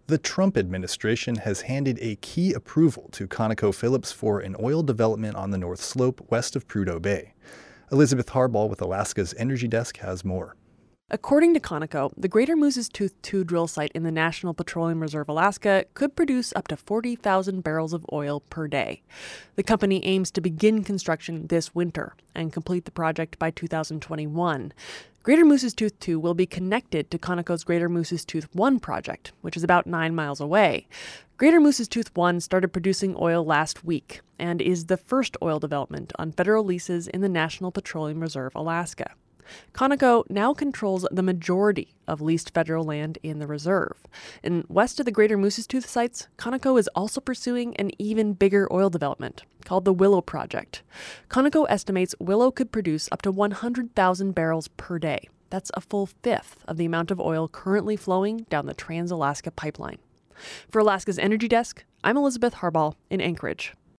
The Trump administration has handed a key approval to ConocoPhillips for an oil development on the North Slope west of Prudhoe Bay. Elizabeth Harbaugh with Alaska's Energy Desk has more. According to Conoco, the Greater Moose's Tooth 2 drill site in the National Petroleum Reserve, Alaska, could produce up to 40,000 barrels of oil per day. The company aims to begin construction this winter and complete the project by 2021. Greater Moose's Tooth 2 will be connected to Conoco's Greater Moose's Tooth 1 project, which is about 9 miles away. Greater Moose's Tooth 1 started producing oil last week and is the first oil development on federal leases in the National Petroleum Reserve, Alaska. Conoco now controls the majority of leased federal land in the reserve. And west of the Greater Moose's Tooth sites, Conoco is also pursuing an even bigger oil development called the Willow Project. Conoco estimates Willow could produce up to 100,000 barrels per day. That's a full fifth of the amount of oil currently flowing down the Trans-Alaska Pipeline. For Alaska's Energy Desk, I'm Elizabeth Harbaugh in Anchorage.